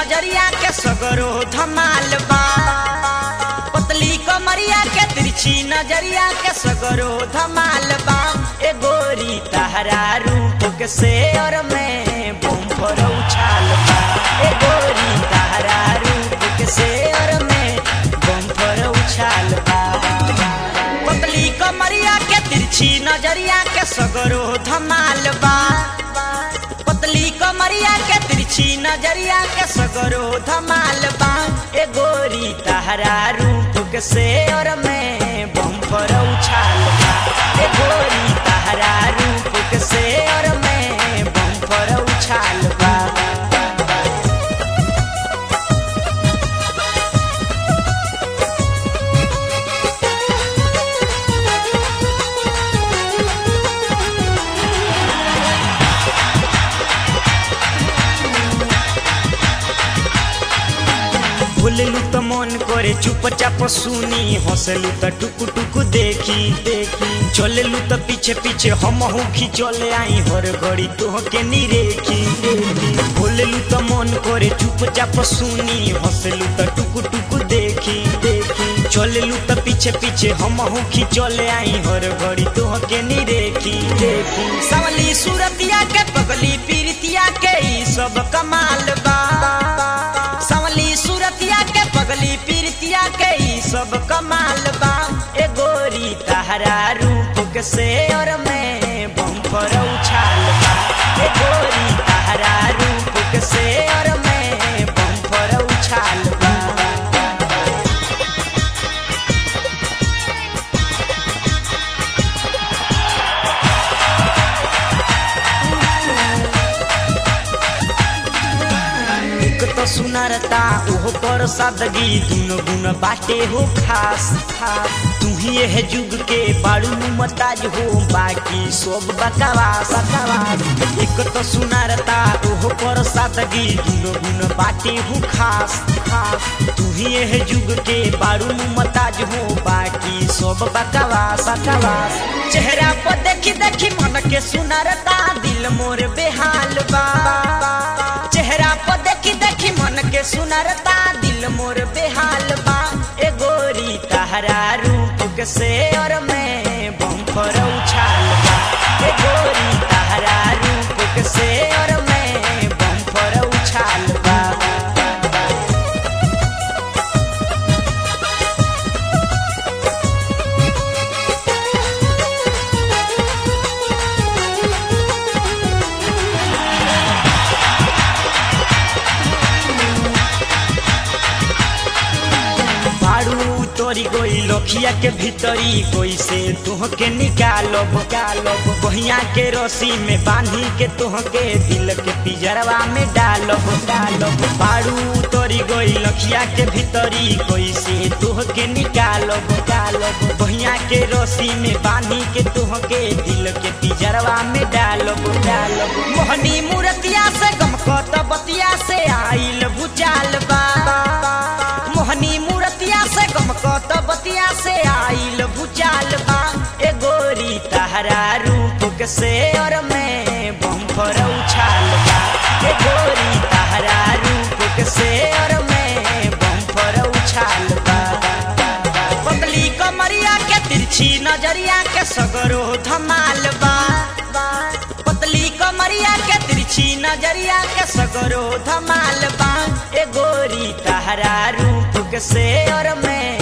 नजरिया के सगरो धमाल बा। पतली कमरिया के तिरछी नजरिया के सगरो धमाल बा। ए गोरी तहरा रूप के शेर में बम्पर उछाल बा। ए गोरी तहरा रूप के शेर में बम्पर उछाल बा। पतली कमरिया के तिरछी नजरिया के सगरो धमाल बा। पतली कमरिया के तिरछी नजरिया के सगरो धमाल बा। ए गोरी तहरा रूप के शेर में बम्पर उछाल बा। ए गोरी तहरा रूप के शेर में बम्पर उछाल बा। बोलेलू तो मन करे चुपचाप सुनी, हंसलू तो टुकु टुकु देखी देखी, चलेलू तो पीछे पीछे हमहू खिंचले आई हर घड़ी तोहके निरेखी। बोलेलू तो मन करे चुपचाप सुनी, हंसलू तो टुकु टुकु देखी देखी, चलेलू तो पीछे पीछे हमहू खिंचले आई हर घड़ी तोहके निरेखी देखी। सावली सूरतिया के पगली पीरतिया के ई सब कमाल बा। सावली सूरतिया के पगली पीरतिया के ई सब कमाल बा। ए गोरी तहरा रूप के शेर में बम्पर उछाल बा। ए गोरी तहरा रूप के शेर में बम्पर उछाल बा। तो सुनरता ओहो पर सादगी दुनो गुण बाटे हो खास खास। तू ही है जुग के बाड़ू मताज हो, बाकी सब बकवास बकवास। एक तो सुनरता ओहो पर सादगी दुनो गुण बाटे हो खास खास। तू ही है जुग के बाड़ू मताज हो, बाकी सब बकवास बकवास। चेहरा पर देखी देखी मन के सुनरता दिल मोर बेहाल बा। चेहरा पर देखी देखी मन के सुनरता दिल मोर बेहाल बा। ए गोरी तहरा रूप के शेर में बम्पर उछाल बा। ए गोरी तहरा रूप के शेर में बम्पर उछाल बा। तोरी गोई लोखिया के भीतरी कोई से तुहके निकालब कालब, बहिया के रस्सी में बांधी के तुहके दिल के पिजरवा में डालब डालब। बाड़ू तोरी गोई लोखिया के भीतरी कोई से तुहके निकालब कालब, बहिया के रस्सी में बांधी के तुहके दिल के पिजरवा में डालब डालब। मोहनी मूर्तिया से गमकत बतिया से आइल भूचाल बा। मोहनी मूर्तिया से गमकत बतिया से आइल भूचाल बा। ए गोरी तहरा रूप के शेर में बम्पर उछाल बा। ए गोरी तहरा रूप के शेर में बम्पर उछाल बा। पतली कमरिया के तिरछी नजरिया के सगरो धमाल बा। पतली कमरिया के तिरछी नजरिया के सगरो धमाल बा। ए गोरी तहरा रूप के शेर में